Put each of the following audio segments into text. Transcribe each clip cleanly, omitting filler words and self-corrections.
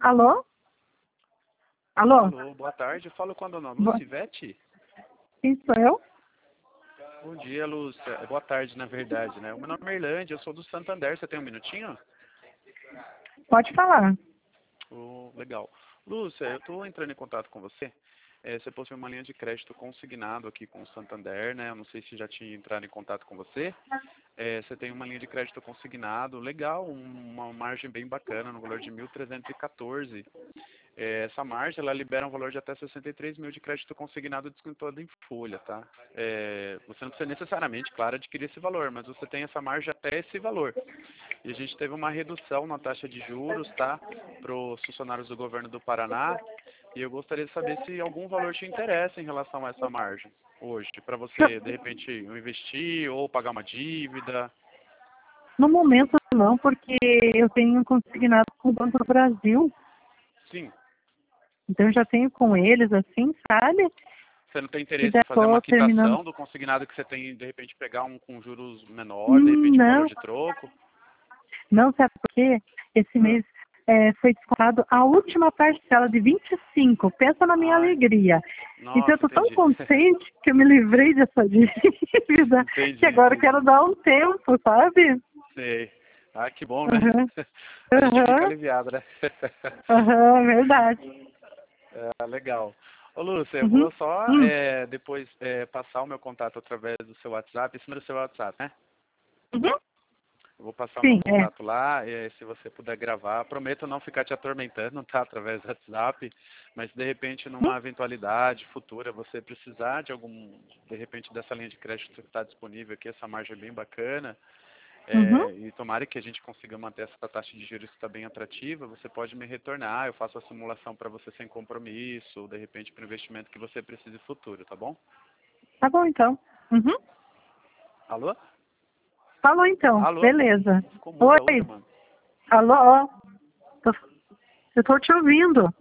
Alô? Alô? Alô, boa tarde. Eu falo com a dona Boa... Lucivete? Quem sou eu? Bom dia, Lúcia. Boa tarde, na verdade, né? O meu nome é Irlande, eu sou do Santander. Você tem um minutinho? Pode falar. Oh, legal. Lúcia, eu estou entrando em contato com você. Você possui uma linha de crédito consignado aqui com o Santander, né? Eu não sei se já tinha entrado em contato com você. Você tem uma linha de crédito consignado, legal, uma margem bem bacana, no valor de 1.314. Essa margem, ela libera um valor de até 63 mil de crédito consignado descontado em folha, tá? Você não precisa necessariamente, claro, adquirir esse valor, mas você tem essa margem até esse valor. E a gente teve uma redução na taxa de juros, tá? Para os funcionários do governo do Paraná. E eu gostaria de saber se algum valor te interessa em relação a essa margem hoje, para você, de repente, investir ou pagar uma dívida. No momento não, porque eu tenho consignado com o Banco do Brasil. Sim. Então eu já tenho com eles, assim, sabe? Você não tem E interesse daí em fazer uma tô terminando. quitação do consignado que você tem, de repente, pegar um com juros menor, de repente um valor Não, de troco? não, sabe por quê? Esse mês foi descontado a última parcela de 25. Pensa na minha Ai, alegria. Então eu nossa, tô tão entendi. contente que eu me livrei dessa dívida, que Entendi, agora eu quero entendi. dar um tempo, sabe? Sei. Ah, que bom, né? Aham, A gente fica aham, aliviado, né? aham, verdade. Legal. Ô, Lúcia, eu Uhum, vou só hum, depois passar o meu contato através do seu WhatsApp, em cima do seu WhatsApp, né? uhum. Eu vou passar o meu Sim, contato lá, se você puder gravar. Prometo não ficar te atormentando, tá? Através do WhatsApp, mas de repente, Uhum, numa eventualidade futura, você precisar de de repente, dessa linha de crédito que está disponível aqui, essa margem é bem bacana, uhum. e tomara que a gente consiga manter essa taxa de juros que está bem atrativa, você pode me retornar, eu faço a simulação para você sem compromisso, ou de repente para o investimento que você precise futuro, tá bom? Tá bom então. Uhum. Alô? Falou então, Alô? beleza. Ficou muda hoje, Oi, mano. alô, Tô- eu estou te ouvindo.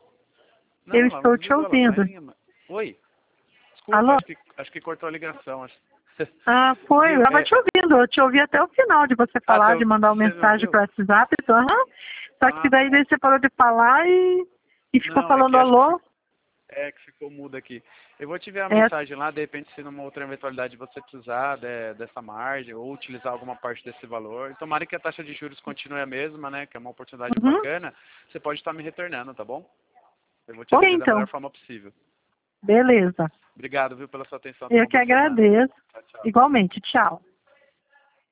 Eu Não, ela não estou te desligou, ela tá na ouvindo. linha, mano. Oi? Desculpa, Alô? acho que cortou a ligação. Ah, foi, eu Viu? estava te ouvindo. Eu te ouvi até o final de você falar, de mandar uma Você me mensagem ouviu? para o WhatsApp. Então, aham. Só que Ah, daí tá. você parou de falar e ficou Não, é falando que acho que alô. ficou mudo aqui. Eu vou te enviar a É, mensagem lá, de repente, se numa outra eventualidade você precisar dessa margem ou utilizar alguma parte desse valor. Tomara que a taxa de juros continue a mesma, né? Que é uma oportunidade uhum. bacana. Você pode estar me retornando, tá bom? Eu vou te Ok, atender da melhor então. forma possível. Beleza. Obrigado, viu, pela sua atenção. Tenha Eu uma que boa semana. agradeço. Tchau, tchau. Igualmente. Tchau.